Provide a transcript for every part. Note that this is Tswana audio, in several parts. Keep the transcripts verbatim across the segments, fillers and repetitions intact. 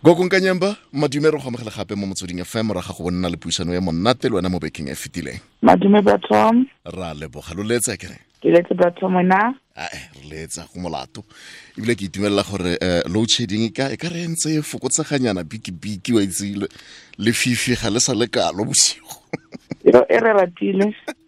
Go Kanyamba, Madume go amogela gape mo motsweding F M ra ga go bonna le puisano ya monnate le wena mo bekeng e fetileng. Madume Batom. Ra leboga lo letsa kere. Ke letse Batom na. Ah eh re letsa go molato. Ibile ke itumela gore load shedding ka e ka re ntse fokotsaganyana biki biki wa itse le fifi ga le sa le kalo bosigo. Yo e re ratile.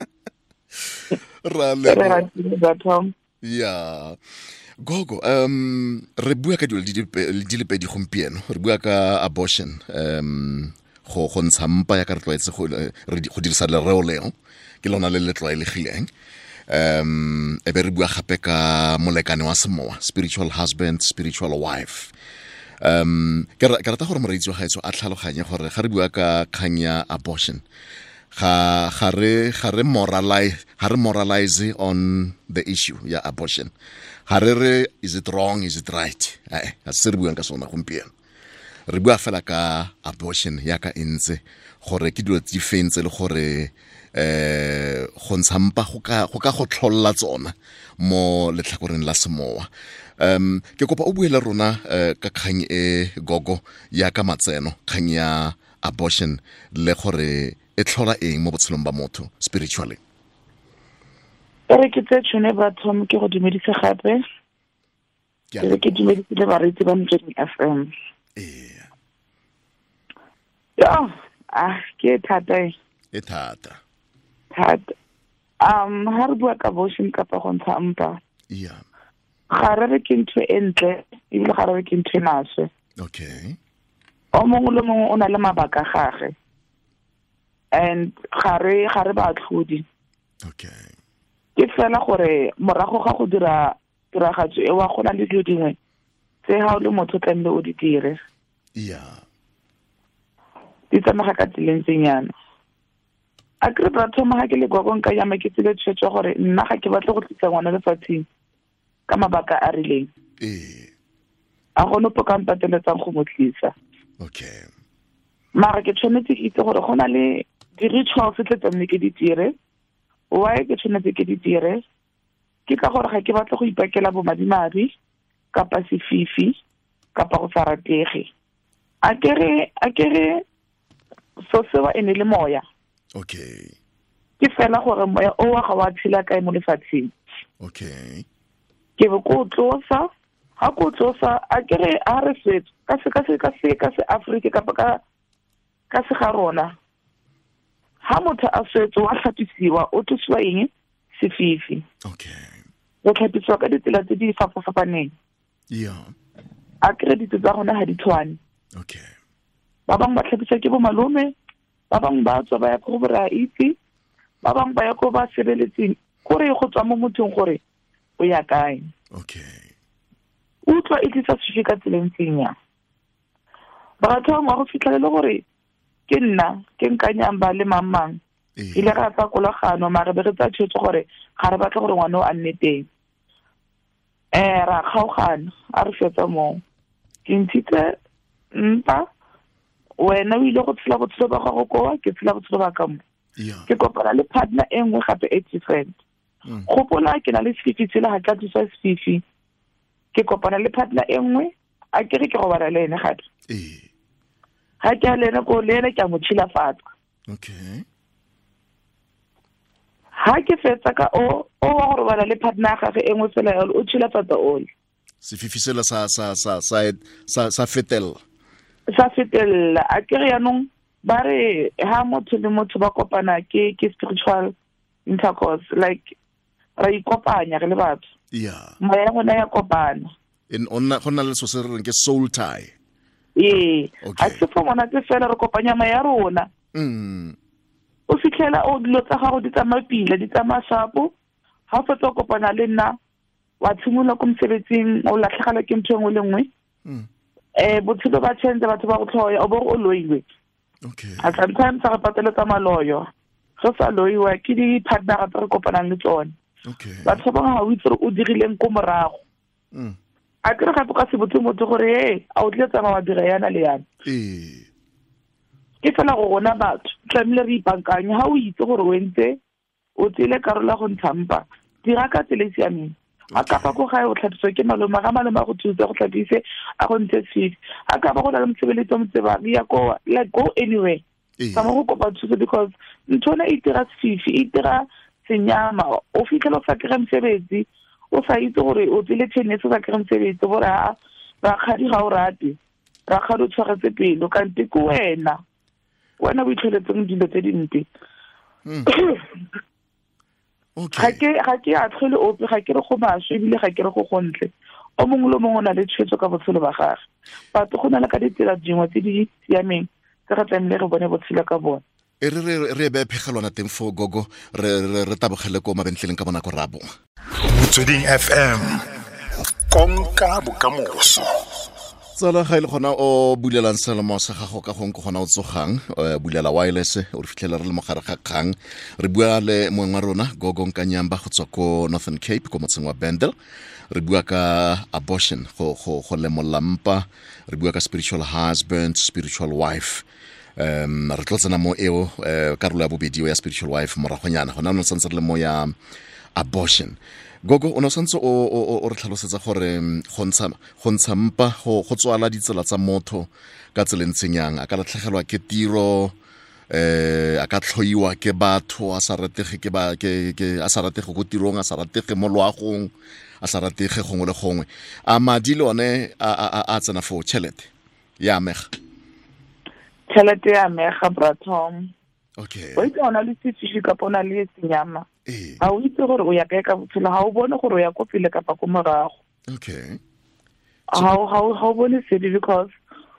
Ra le re ratile Batom. Ya. Gogo, um, re bua ka dilo di le pedi gompieno, re bua ka abortion, um, go go ntsha mpa ya ka re tlwaetse go go dirisa lereo leo, ke lona le le tlwaelegileng. Um, e be re bua gape ka molekane wa semowa, spiritual husband, spiritual wife. Um, ke rata gore moreetsi wa gaetso a tlhaloganye gore ga re bua ka kgang ya abortion, ga ga re ga re moralize ga re moralize on the issue ya abortion. Harere, is it wrong, is it right? Eh, a se re buang ka sona gompieno. Re bua fela ka abortion ya ka entse gore ke dilo tse fentse le gore eh go ntshampa go ka go ka go tlholla tsona mo letlhakoreng la semowa. Um ke kopa o buele rona ka kgang e gogo ya ka matseno kgang ya abortion le gore e tlhola eng mo botshelong ba motho spiritually. Ere ke tse tshone Batom ke go dumedisa gape. Ke re ke dumedisa le bareetsi ba Motsweding F M. Eh. Ya, ah ke thata e thata. Thata. Um ha re bua ka abortion ka pa go ntsha mpa. Yeah. Ga re re ke ntho e ntle, ebile ga re re ke ntho e maswe. Okay. O mongwe le mongwe o na le mabaka gagwe. And ga re ga re ba tlhodi. Okay. Ke fela gore morago ga go dira tiragatso e wa gona le dilo dingwe tse ha o le motho tlamele o di dire. Yeah. Di tsamaga ka tseleng tsenyana. A kre Batom ha ke le gogo nka yama ke tsile tshwetso gore nna ga ke batla go tlisa ngwana lefatsheng ka mabaka a rileng. Eh. A gone po ka mpateletsang go mo tlisa. Okay. Mara ke tshwanetse ke itse gore go na le di-rituals tse tlamele ke di dire. Why ke tshwanetse ke di dire? Ke ka gore ga ke batla go ipakela bo madimabe kapa sefifi kapa go sa ratege. A kere a kere so se wa ene le moya. Okay. Ke fela gore moya o wa ga wa tshila kae mo lefatsheng. Okay. Ke be go tlosa, ha go tlosa a kere a re setso ka se ka se ka se ka se Africa kapa ka ka se ga rona. Ha motho a swetso wa tlhapisiwa o tswa eng sefifi. Okay. O tlhapisiwa ka ditsela tse di fapafapaneng. Yeah. A credit tsa gona ha di tshwane. Okay. Ba bang ba tlhapisa ke bo malome, ba bang ba tswa ba ya go bora itse, ba bang ba ya go ba sebeletseng gore go tswa mo mothong gore o ya kae. Okay. O tswa e tlisa sefifi ka tseleng tsenya. Ba tswa mo go fitlhela gore ke nna ke nkanyang ba le mamang ile ga tsa kolagano mara be re tsa tshotse gore ga re batla gore ngwana o a nne teng. Eh ra kgaogana a re fetsa mo ke ntitse mpa wena o ile go tshela botshelo ba gago koa ke tshela botshelo ba ka mo ke kopana le partner e nngwe gape e different. Gopola ke na le sefifi tsela ga tla tswa sefifi ke kopana le partner e nngwe a kere ke go bana le ene gape. Eh. Ha ke a lena ko lena ke a mo tshilafatsa. Okay. Ha ke fetsa ka o o wa gore bana le partner ga ge engwe fela o tshilafatsa ole. Sefifi sela sa sa sa sa sa sa fetela. Sa fetela a kere yanong ba re ha motho le motho ba kopana ke ke spiritual intercourse like ra ikopanya re le batho. Yeah. Moya gona ya kopana. In onna gona le so se re ke soul tie. Eh, a se fo mona ke fela re kopanya ma ya rona. Mm. O fitlhela o dilo tsa gago di tsamaya pila, di tsamaya shapo. Ha o fetsa kopana le nna wa tshimola go msebetsing o latlhegala ke ntho engwe le nngwe. Mm. Eh botshelo ba change batho ba go tlhoya o bo o loiwe. Okay. At sometimes re pateletsa maloyo. Go sa loiwa ke di partner tsa re kopanang le tsone. Okay. Batho ba ga o itse o dirileng ko morago. Mm. A kere gape ka se botse motho gore hey a o tle tsama wa dira yana le yana. Eh. Ke fela go gona batho tlamile re ipankanye ha o itse gore o entse o tsile karola go ntshampa dira ka tsele siameng a ka ba go ga o tlhatswa ke maloma ga maloma go thusa go tlhatsise a go ntse tshedi a ka ba go la mtsebeletse mtseba ya go like go anywhere sa mo go kopa thuso because ntona e tira fifi e tira senyama o fitlhela sa kere msebetsi o sa itse gore o tsile tennis sa kere msebetsi gore a ra khadi ga o rate ra khadi o tshwaretse pelo ka ntse ko wena wena o itlheletseng dilo tse dinte okay ga ke ga ke a tlhole o ga ke re go maswe ebile ga ke re go gontle o mongwe le mongwe o na le tshwetso ka botshelo ba gage batho go na le ka ditsela dingwe tse di siameng tse re tlamehile re bone botshelo ka bone e re re re be phegelwana teng fo gogo re re tabogele ko mabentleleng ka bona go rabo Motsweding F M konka bokamoso tsala ga ile gona o bulelang selemo sa gago ka gong go gona o tsogang bulela wireless o re fitlhela re le mogare ga kgang re bua le moeng wa rona Gogo Nkanyamba go tswa ko Northern Cape ko motseng wa Bendel re bua ka abortion go go go lemolla mpa re bua ka spiritual husband spiritual wife um re tlotsena mo eo karolo ya bobedi ya spiritual wife moragonyana gona no santse re le mo ya abortion Gogo o no santse o o re tlhalosetsa gore go ntsha go ntsha mpa go go tswala ditsela tsa motho ka tselentsenyang a ka latlhegelwa ke tiro eh a ka tlhoiwa ke batho a sa ratege ke ba ke ke a sa ratege go tirong a sa ratege mo loagong a sa ratege gongwe le gongwe a madi le one a a tsena fo chelete ya mega chelete ya mega bratom okay o itse ona le tsitsi ka pona le senyama eh a o itse gore o ya kae ka botshelo ga o bone gore o ya ko pele kapa ko morago okay how how how bone se because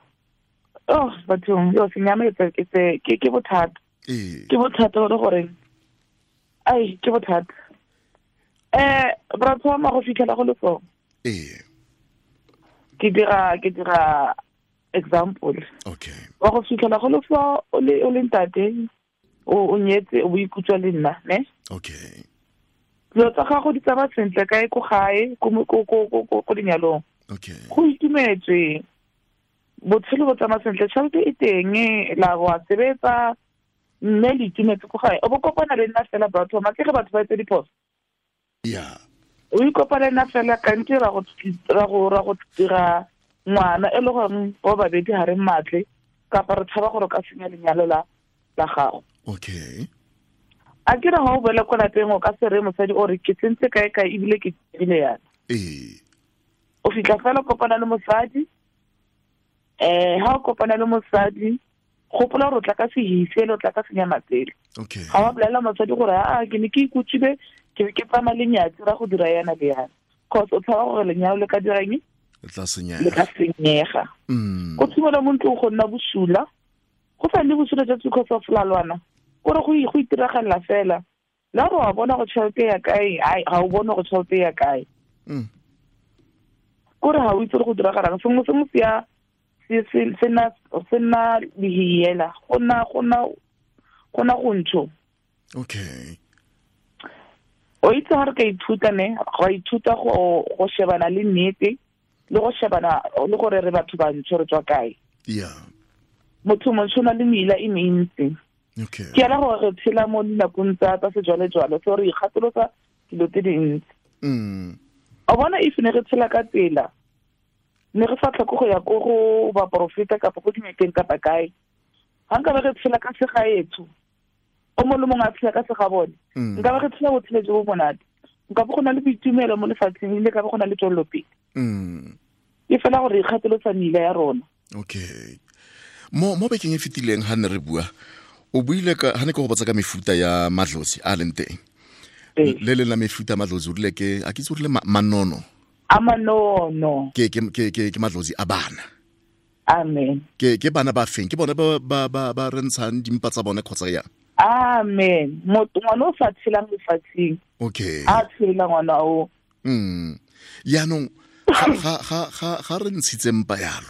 oh bathong yo senyama e tse ke ke bothata eh ke bothata gore gore ai ke bothata eh bratom ma go fitlhela go le so eh ke dira ke dira example okay wa go fitlhela go le so o le o le ntate o nyetse o ikutswa le nna ne okay lo tsa ga go di tsaba sentle kae go gae go go go go dinyalong okay go itumetswe botshelo bo tsama sentle tšhelete e teng la wa sebetsa mme le itumetse go gae o bo kopana le nna fela batho ma ke ge batho ba tse diphoso yeah o ikopana le nna fela ka ntse ra go ra go ra go dira ngwana e le gore bo babedi ha re matle kapa re tshaba gore ka senya lenyalo la la gago okay a ke ra go bela kwa lapeng o ka se re mosadi o re ke tsentse kae kae ebile ke tsile yana eh o fitla fela kopana le mosadi eh ha o kopana le mosadi gopola re tla ka se hise le tla ka senya matsele okay ga wa bolela mosadi gore a ke ne ke ikutsile ke ke tsama le nyatsi ra go dira yana le yana cause o tshaba gore lenyalo le ka dirang le tla senya le ka senyega mm go tsimola mo ntlo go nna busula go fa le busula just because of lalwana gore go go itiragalla fela la go wa bona go tšhelete ya kae ai ha o bona go tšhelete ya kae mm gore ha o itse go diragala se mo se mo sia se se se na se na dihiela gona gona gona go ntsho okay o itse ha re ka ithuta ne go ithuta go go shebana le nnete le go shebana le gore re batho ba ntse re tswa kae yeah motho mo tsona le mila e mentsi okay ke ala gore re tshela mo dinakong tsa tsa sejwale jwale so re ikgatolosa dilo tse dintsi mm a bona if ne re tshela ka tsela ne re sa tlhoko go ya ko go ba profeta kapa go dinekeng kapa kae hanga ba re tshela ka segaetso o mo le mongwe a tshela ka segabone nka ba re tshela go tshela jo bonate nka bo gona le boitumelo mo lefatsheng ile ka bo gona le tswelopele mm e fela gore ikgatolosa mila ya rona okay mo mo bekeng e fitileng ha ne re bua o buile ka ha ne go botsa ka mefuta ya madlozi a leng teng le le la mefuta madlozi o rile ke a ke itse rile manono a manono ke ke ke ke madlozi a bana amen ke ke bana ba feng ke bona ba ba ba ba rentshang dimpa tsa bone khotsa ya amen motho ngwana o sa tshelang lefatsheng okay a tshela ngwana o mm ya no ga ga ga ga re ntshitse mpa yalo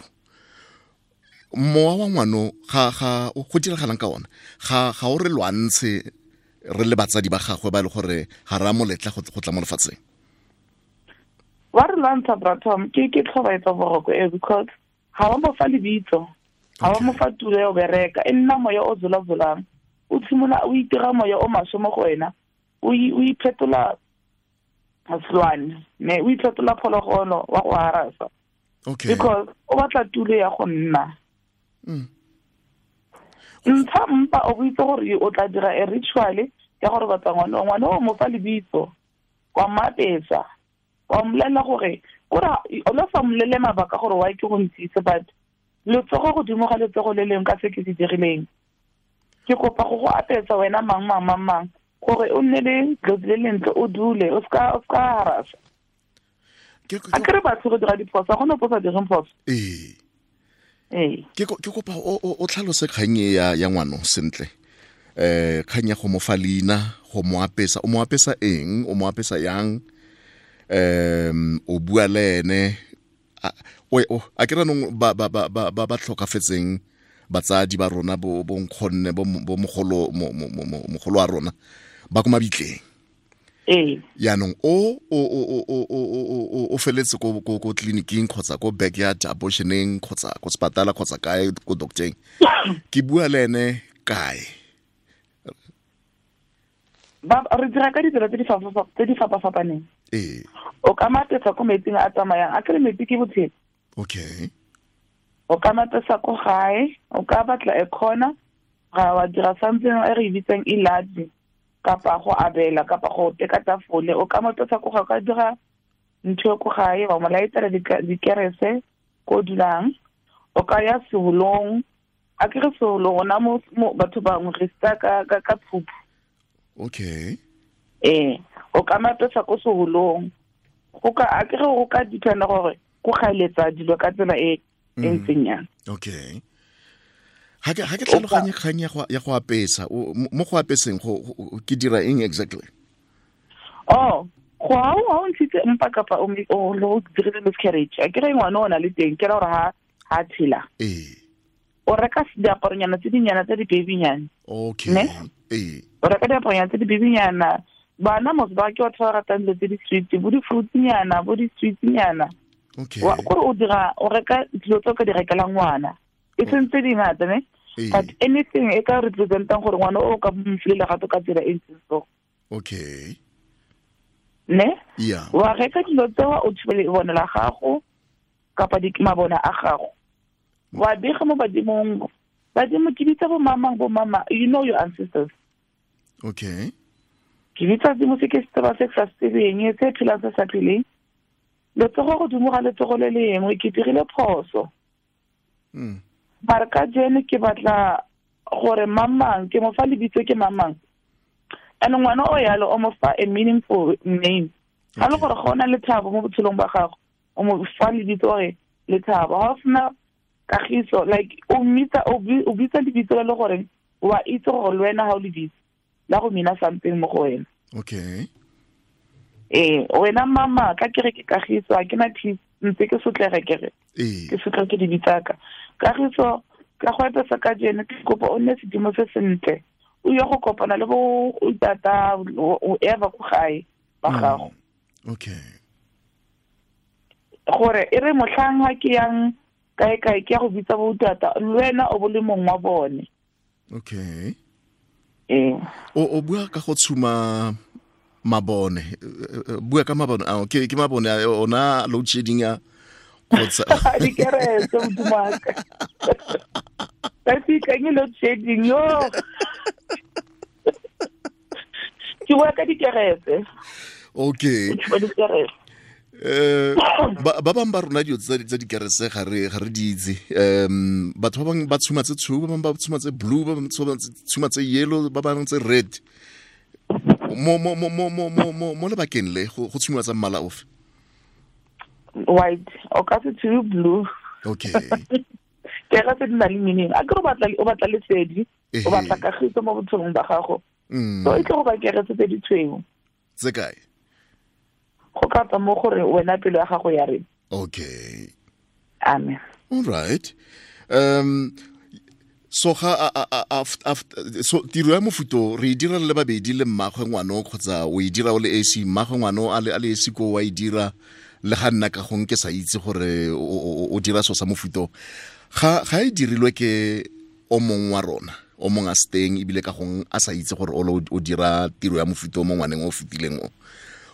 mowa wa ngwano ga ga go diragalang ka ona ga ga o re lwantshe re le batsadi ba gagwe ba le gore ga ra moletla go tla mo lefatsheng wa re lwantsha bratom ke ke tlhobaetsa boroko e because ha wa mo fa lebitso ha wa mo fa tulo ya o bereka e nna moya o zola zolang o tshimola o itira moya o masho mo go wena o o iphetola Aslwane me o itlhotola phologolo wa go harasa okay because o batla tulo ya go nna mm ntsha mpa o buitse gore o tla dira a ritual ya gore batla ngwana ngwana o mo fa lebitso wa mapesa wa mmolelela gore kora o lo fa mmolele mabaka gore wa ke go ntse but le tsogo go dimo ga le tsogo le leng ka se ke se dirileng ke kopa go go apetsa wena mang mang mang gore o nne le le lentle o dule o ska o ska harasa a kere ba tshego dira diphosa go no posa direng phosa eh eh ke ke kopa o o tlhalose kganye ya ya ngwano sentle eh kganya go mo falina go mo apesa o mo apesa eng o mo apesa yang um o bua le ene o o a kera no ba ba ba ba ba tlhokafetseng batsadi ba rona bo bo nkgonne bo bo mogolo mogolo wa rona ba go mabitleng eh ya nong o o o o o o feletse go go go clinicing khotsa go backyard abortioning khotsa go spatala khotsa kae go doctoreng ke bua le ene kae ba re dira ka ditsela tse di fafa tse di fapa fapaneng eh o ka matesa go metsing a tsamayang a kere metsi ke botshelo okay o ka matesa go gae o ka batla e khona ga wa dira something e re bitsang ilazi kapa go abela kapa go teka tafole o ka matesa go ga ka dira ntho go gae wa mo laetela dikerese go dulang o ka ya seholong a kere seholong ona mo batho ba mo resta ka ka ka phupu okay eh o ka matesa go seholong go ka a kere go ka dipena gore go gaeletsa dilo ka tsela e entsenya okay ha ke ha ke tlhaloganye kganya ya go apesa mo go apeseng go ke dira eng exactly oh go ha o ntse mpa kapa o o lo dire miscarriage a kere ngwana ona le teng ke ra gore ha ha tshila eh o reka diaparonyana tse dinyana tse di babynyana okay eh o reka diaparonyana tse di babynyana bana mo ba ke wa tshwara tantse tse di sweet bo di fruitsnyana bo di sweetnyana okay wa go o dira o reka dilo tse ka di rekela ngwana e sentse di ngata ne but anything e ka representang gore ngwana o ka mfile gato ka tsela e ntse so okay ne yeah wa reka dilo tse wa o tshwele bona la gago kapa di mabona a gago wa bega mo badimong badimo ke bitsa bo mama bo mama you know your ancestors okay ke bitsa dimo se ke se ba se sa sebeng e se phela sa sa phele le tsogo go dumoga le tsogo le lengwe ke dirile phoso mm ba ka jene ke batla gore mamang ke mo fa lebitso ke mamang ene ngwana o yalo o mo fa a meaningful name ha le gore gona le thabo mo botshelong ba gago o mo fa lebitso gore le thabo ha sna kagiso like o mitsa o bitsa lebitso le gore wa itse gore le wena ha o lebitso la go mina something mo go wena okay eh wena mama ka kere ke kagiso a ke na tlhitse ntse ke sotlege kere eh ke sotlege ke di bitsaka kagiso ka go etsa ka jene ke kopa o nne sedimo se sentle o yo go kopana le bo o tata o eva go gae ba gago okay gore e re motlhang ha ke yang kae kae ke go bitsa bo tata le wena o bo le mong wa bone okay eh o o bua ka go tshuma mabone bua ka mabone a ke ke mabone ona load shedding ya khotsa di keretse o dumaka tapi ka ni load shedding yo ke bua ka di keretse okay eh ba ba bang ba rona dio tsa di keretse ga re ga re di itse um batho ba bang ba tshuma tse tshu ba bang ba tshuma tse blue ba bang tshuma tse yellow ba bang tse red mo mo mo mo mo mo mo le bakeng le go tshuma tsa mmala ofe white o ka se tshu blue okay ke ga se dina le meaning a go batla o batla le tsedi o batla ka gitso mo botshelong ba gago so e tlo go ba keretse tse di tshweu tse kae go ka tsa mo gore wena pelo ya gago ya re okay amen all right um so ga so tiro ya mofuto re dira le babedi le mmagwe ngwano kgotsa o e dira o le esi mmagwe ngwano a le a le esi ko wa e dira le ga nna ka gong ke sa itse gore o dira so sa mofuto ga ga e dirilwe ke o mong wa rona o mong a steng ibile ka gong a sa itse gore o dira tiro ya mofuto mo ngwaneng o fetileng o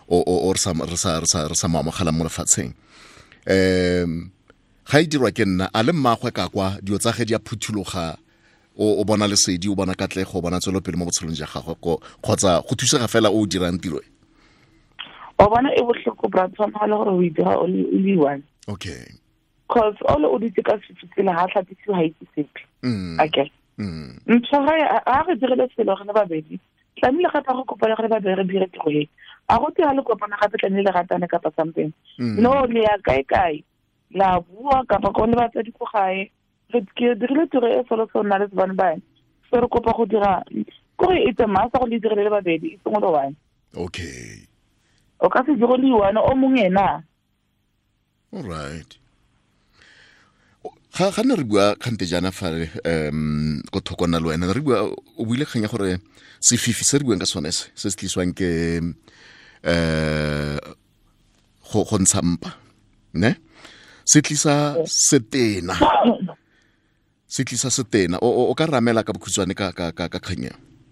o o re sa re sa re sa re sa mamogela mo lefatsheng um ga e dirwa ke nna a le mmagwe ka kwa dio tsa ge di a phuthuloga o o bona lesedi o bona katlego o bona tswelopele mo botshelong ja gagwe kgotsa go thusega fela o dirang tiro e o bona e botlhoko bra tsama le gore o dira o le one okay cause all o ditse ka sefitile ha tlhatisi ha itse sepe okay ntse ga a re direle selo ga ba bedi tlamile ga tla go kopana ga ba be re dire tiro e a go tla le kopana ga tlamile ratane ka pa something no le ya kai kai la bua ka ba go le ba tsa di go gae re ke dirile tiro e solo so nna le bana ba se re kopa go dira go e tsa masa go le direle ba bedi se ngolo one okay o ka se dire le one o mongena all right ga ga ne re bua khante jana fa um go thokona le wena re bua o buile khanya gore se fifi se re buang ka sone se se tliswang ke eh go go ntsampa ne se tlisa setena se tlisa setena o o ka ramela ka bokhutswane ka ka ka khanya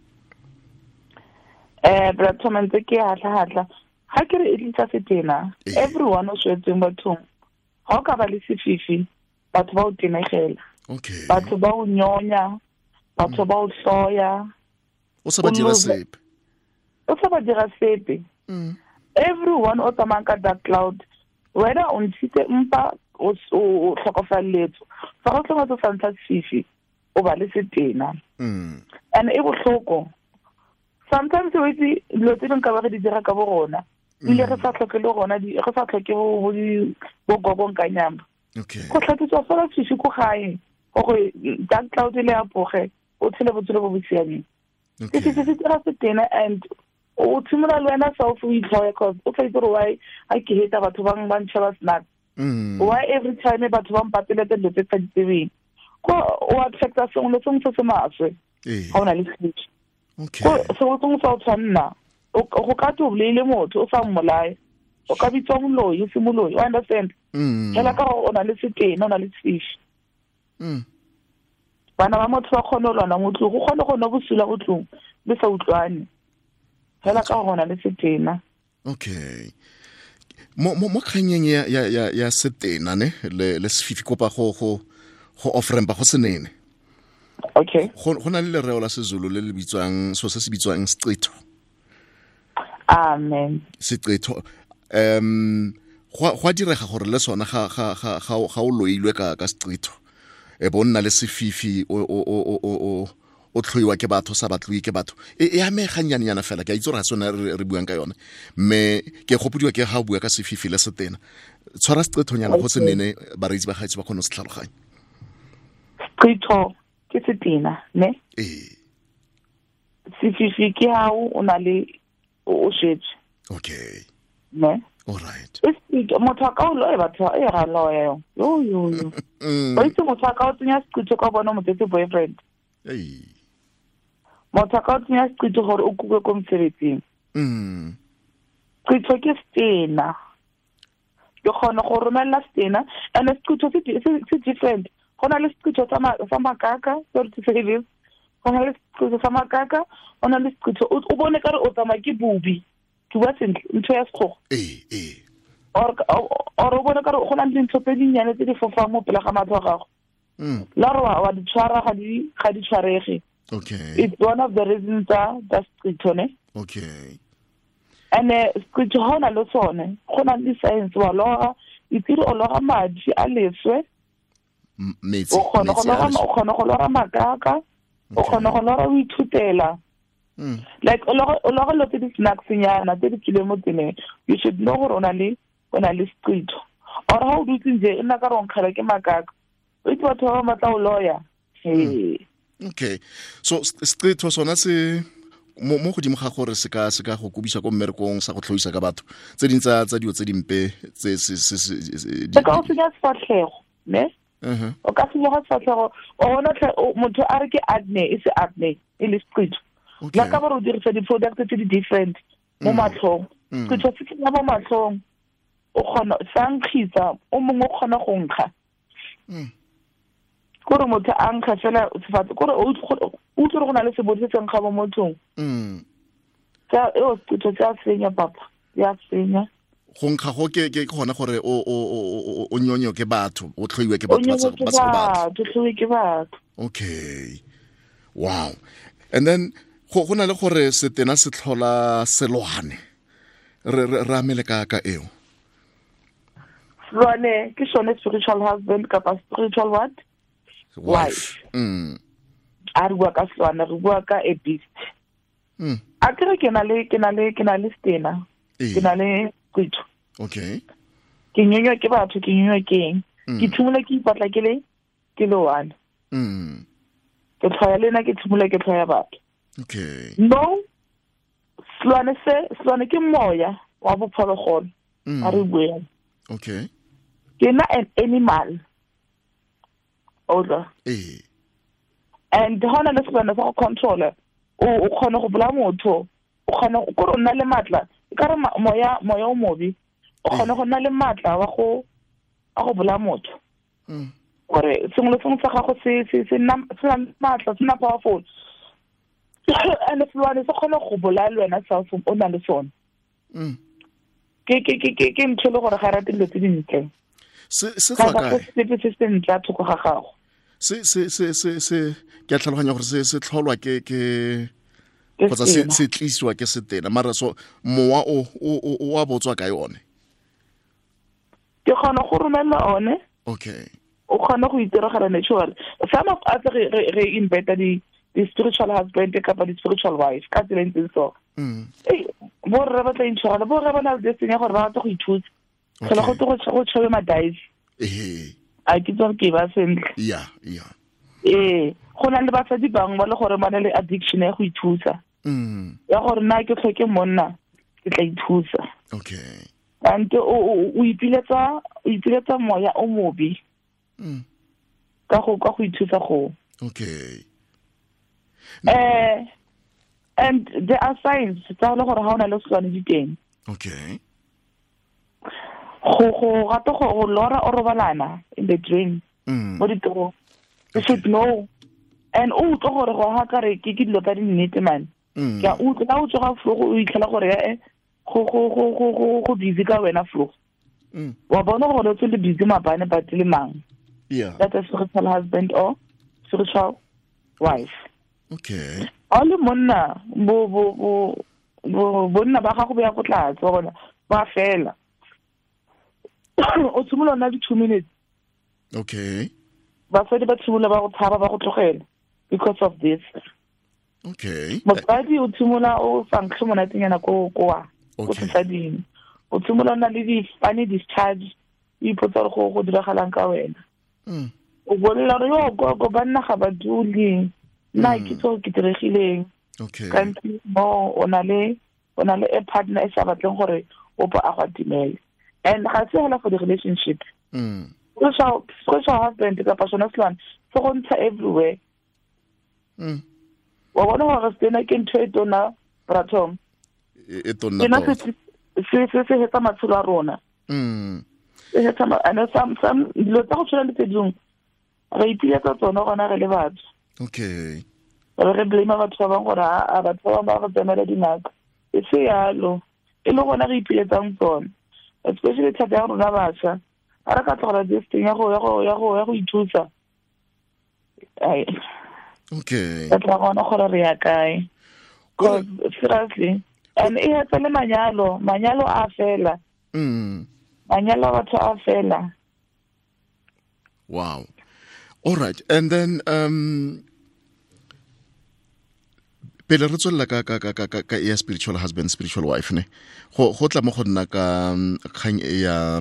eh bra thomente ke hatla hatla ha ke re e tlisa setena everyone o shwetseng bathong ha o ka ba le sefifi batho ba o tenegela okay batho ba o nyonya batho ba o hloya o sa ba dira sepe o sa ba dira sepe everyone o tsamang ka dark cloud wena o ntshitse mpa o tlhokofalletso fa go tlhoka go santla fifi o ba le setena and e botlhoko sometimes we see lo teng ka ba re di dira ka bo rona ile re sa tlhoke le rona di re sa tlhoke bo di bo gogong ka nyamba okay go tlhatsetsa fela fifi go gae go dark cloud le a poge o tshele botsolo bo botsiameng okay se se se tira setena and o tshimola le wena self o itlhoya cause o tla itse why a ke heta batho bang ba ntshaba snack why every time batho ba mpatele tse letse tsa ditsebeng go o affecta sengwe le sengwe se se maswe ga o na le switch okay go se o tsong sa o tshwanna o go ka tobleile motho o sa mmolae o ka bitsa moloi o se moloi o understand hela ka o na le setena o na le fish bana ba motho ba khona lona motho go khona go no bosula go tlong le sa utlwane hela ka go na le setena okay mo mo mo khanyeng ya ya ya ya setena ne le le sefifi kopa go go go offering ba go senene okay go go na le lereo la sezulu le le bitswang so se se bitswang Siqitho amen Siqitho um go go direga gore le sona ga ga ga ga o loilwe ka ka Siqitho e bonna le sefifi o o o o o tlhoiwa ke batho sa batloi ke batho e ya me ganyane yana fela ke a itse re sona re buang ka yone me ke gopodiwa ke ga o bua ka sefifi le setena tshwara Siqitho nyana go senene ba re itse ba gaitse ba khona se tlhaloganya Siqitho ke setena ne eh sefifi ke ha o na le o shetse okay ne all right Siqitho motho ka o lo e batho e ga loya yo yo yo ba itse motho ka o tsenya Siqitho ka bona motse boyfriend ei motho ka o tsenya Siqitho gore o kuke ko mosebetsing mm Siqitho ke setena ke khona go romela setena and Siqitho se different gona le Siqitho sa makaka sorry to say this gona le Siqitho sa makaka ona le Siqitho o bone ka re o tsama ke bubi ke bua sentle ntho ya sekgogo eh eh or or o bone ka re gona le ntho tse dinyane tse di fofang mo pele ga matlo gago mm la re wa di tshwara ga di ga di tshwarege okay it's one of the reasons that that's Siqitho ne okay and Siqitho hona lo sone gona le science wa lo itiro o lo ga madi a leswe metsi o khona go lora o khona go lora makaka o khona go lora o ithutela like o lora o lora lo tse di snacks nyana tse di kile mo tene you should know gore ona le ona le Siqitho or ha o dutse nje ina ka ron khara ke makaka o itse batho ba matla o loya hey okay so Siqitho sona se mo mo godimo ga gore se ka se ka go kubisa go mmerekong sa go tlhoisa ka batho tse dintsa tsa dio tse dimpe tse se se se ka o se ga fatlhego ne uh o ka se ga fatlhego o bona motho a re ke acne e se acne e le Siqitho la ka ba ro dirisa di products tse di different mo matlhong Siqitho se ke mo matlhong o khona sankgitsa o mongwe o khona go nkga gore motho a nkga fela o tsefatse gore o o tlo go na le se bodise tseng ga mo mothong mm tsa e o Siqitho tsa senya papa ya senya go nkga go ke ke gona gore o o o o nyonyo ke batho o tlhoiwe ke batho ba sa ba sa batho o tlhoiwe ke batho. Okay, wow. And then go gona le gore setena se tlhola selwane re re amele ka ka eo selwane ke sone spiritual husband kapa spiritual what wife. Mm. A re bua ka selwane re bua ka a beast. Mm. A kere ke na le ke na le ke na le stena ke na le kwetho. Okay. Ke nyenywa ke batho ke nyenywa ke eng ke thumula ke ipatla ke le ke le one. Mm. Ke tlhoya le na ke thumula ke tlhoya batho. Okay. No selwane se selwane ke moya wa bophologolo a re bua. Okay. Ke na an animal older. Eh. And hona le selwane sa go controller o khona go bula motho o khona go re nna le matla ka re moya moya o mobi o khona go nna le matla wa go a go bula motho mm gore sengwe le sengwe sa gago se se se nna se nna matla se nna powerful and selwane se khona go bula le wena self o na le sone mm ke ke ke ke ke ntshole gore ga rate le tse dintle se se tla ka se se se ntla thoko ga gago se se se se se ke tlhaloganya gore se se tlholwa ke ke kgotsa se se tliswa ke setena mara so mowa o o o a botswa ka yone ke khona go romela one. Okay. O khona go itiragala natural some of us re re inventa di di spiritual husband kapa di spiritual wife ka tsela ntse so mm eh bo re ba tla intshwara bo re ba na le tsenya gore ba tla go ithusa khona go go go tshwe ma dive eh a ke tswa ke ba sentle yeah yeah eh gona le ba sa di bang ba le gore ba na le addiction ya go ithusa mm ya gore na ke tlhoke monna ke tla ithusa. Okay. Ante o o ipiletsa o ipiletsa moya o mobi mm ka go ka go ithusa go. Okay. Eh and there are signs tsa le gore ha ona le selwane di teng. Okay. Go go gato go lora o robalana in the dream mm mo ditoro you should know and o tlo gore go ha ka re ke ke dilo tsa di nnete man ya o tla o tsoga flo go itlhela gore e go go go go go busy ka wena flo mm wa bona gore o tsele busy mabane ba tele mang. Yeah. That is spiritual husband or spiritual wife. Okay. All monna bo bo bo bonna ba ga go ya go tlatsa bona ba fela o tsumulo na di two minutes. Okay. Ba fedi ba tsumulo ba go tshaba ba go tlogela because of this. Okay. Mopadi o tsumulo o santlhe monatenyana ko kwa go tsading o tsumulo na le di funny discharge ipotsa go go diragalang ka wena. mm O bolela re yo go go banna ga ba duli na ke tso ke diregileng. Okay. Kantsi mo ona le ona le a partner e sa batleng gore o pa a go dimela and ga se hela for the relationship. mm So so husband ka pasona slan so go ntsha everywhere. mm Wa bona gore stena ke ntho e tona bratom e tona se se se se hetsa matshelo a rona. mm E hetsa ma ana sam sam dilo tsa go tshwana le tse dingwe re ipiletsa tsona gona re le batho. Okay. Re blame batho ba bang gore a batho ba ba go tsamela dinaka e se yalo e le gona re ipiletsang tsona especially thata ya rona batšha a re ka tlogela this thing ya go ya go ya go ya go ithusa. Ai Okay. ka tla gona gore re ya kae because seriously and e hetsa le manyalo manyalo a fela mm manyalo a batho a fela. Wow. All right. And then um pele re tswela ka ka ka ka ka ya spiritual husband spiritual wife ne go go tla mo go nna ka kgang ya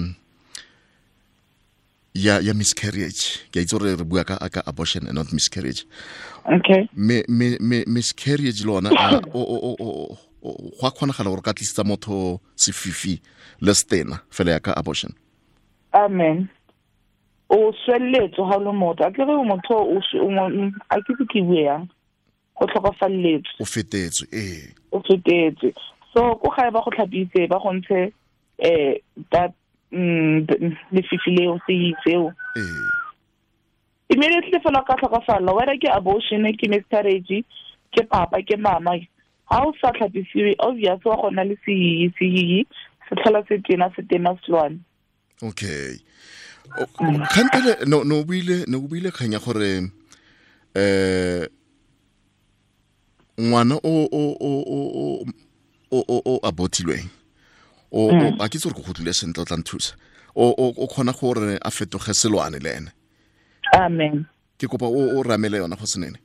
ya ya miscarriage ke itse re re bua ka ka abortion and not miscarriage. Okay. Me me me miscarriage lona o o o go khonagala gore ka tlisa motho sefifi le stena fela ya ka abortion. Amen. O swelletso ha lo motho a tle go motho o a ke ke buang go tlhokafalletse o fetetswe eh o fetetswe so go ga ba go tlhapise ba go ntshe eh that le fifile o se itseo eh immediately fela ka tlhokafalla wena ke abortion ke miscarriage ke papa ke mama ha o sa tlhapisiwe obvious wa gona le se se se tlhola se tena se tena slone. Okay. Khantele no no buile no buile khanya gore eh ngwana o o o o o o o abotilweng o a ke tsore go gotlile sentle tla nthusa o o khona gore a fetoge selwane le ene. Amen. Ke kopa o o ramele yona go senene.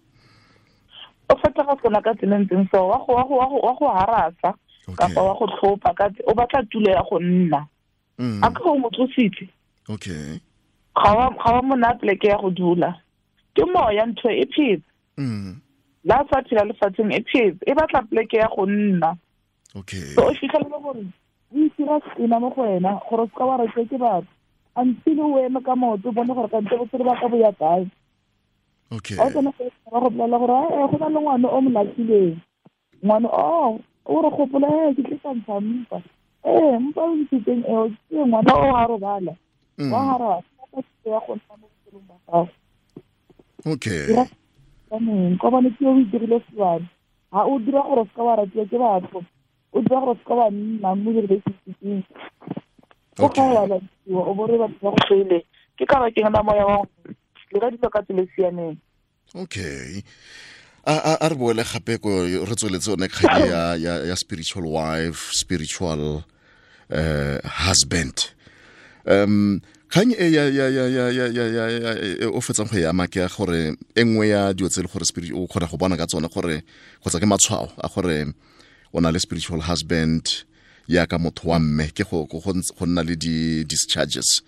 O fetoga sona ka tsentseng so wa go wa go wa go harasa ka fa wa go tlhopa ka o batla tulo ya go nna. A ka go motlositse. Okay. Ga ga mo na pleke ya go dula. Ke moya ntho e phetse. Mm. La sa tshela le fatseng e phetse e batla pleke ya go nna. Okay. So o fitlhela le gore o tsira sena mo go wena gore ska wa re ke batho. Antile o eme ka motho bone gore ka ntse bo tsere ba ka boya kae. Okay. O tsena go go bolela gore e go na le ngwana o mo latlhileng. Ngwana o o re gopola e ke tlisa ntsampa. Eh mpa o tsitseng e o ke ngwana o ha robala. Wa hara ka ya go nna mo tseleng ba gago. Okay. Amen. Ko bana ke o dirile swaba. Ha o dira gore ska wa ratwa ke batho. O dira gore ska wa nna mo dirile tsitseng. Okay. O bore ba go tsele. Ke ka ba ke ngana moya wa le ga ditlo ka tsele sianeng. Okay. A a re boele gape ko re tsweletse one kgadi ya ya ya spiritual wife, spiritual uh husband. Um khanye e ya ya ya ya ya ya ya o fetsang go ya make gore engwe ya dio tsele gore spirit o khona go bona ka tsone gore go tsa ke matshwao a gore ona le spiritual husband ya ka motho wa mme ke go go nna le di discharges.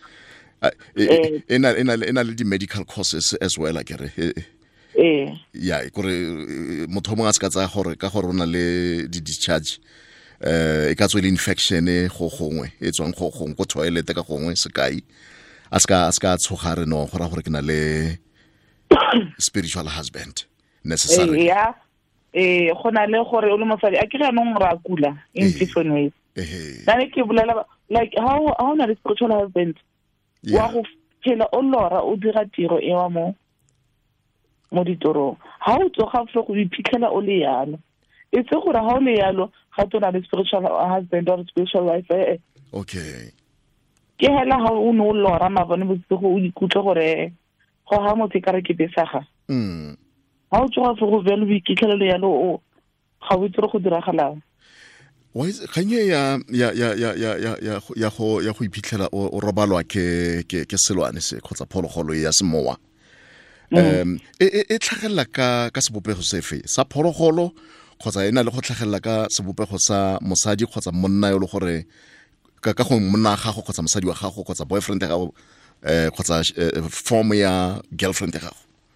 Ena ena ena le di medical causes as well a kere. Eh ya gore motho mo a se ka tsa gore ka gore ona le di discharge eh e ka tswela infection go gongwe e tswang go gongwe go toilet ka gongwe se kai a ska a ska tshogare no gora gore ke na le spiritual husband necessarily. Yeah. Eh gona le gore o le mosadi a ke ga no ra kula in different ways. Eh nna ke bolela like how how na le spiritual husband wa go phela o lora o dira tiro e wa mo mo ditorong ha o tsoga flo go iphitlhela o le yalo e tse gore ha o le yalo ga tsona le spiritual husband or spiritual wife. Eh okay. Ke hela ha o no lora ma bone bo tse go o ikutlwa gore go ha motho ka re ke besaga. Mm. Ha o tsoga flo go vele bo ikhitlhela le yalo o ga o itse go diragalang. Wa is khanye ya ya ya ya ya ya ya ya go ya go iphitlhela o robalwa ke ke ke selwane se khotsa phologolo ya semowa. Um e e tlhagella ka ka sebopego sefe sa phologolo khotsa ena le go tlhagella ka sebopego sa mosadi khotsa monna yo le gore ka ka go monna ga go khotsa mosadi wa gago khotsa boyfriend ga go eh khotsa form ya girlfriend ga go.